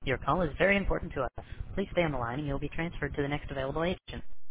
Your call is very important to us. Please stay on the line and you'll be transferred to the next available agent.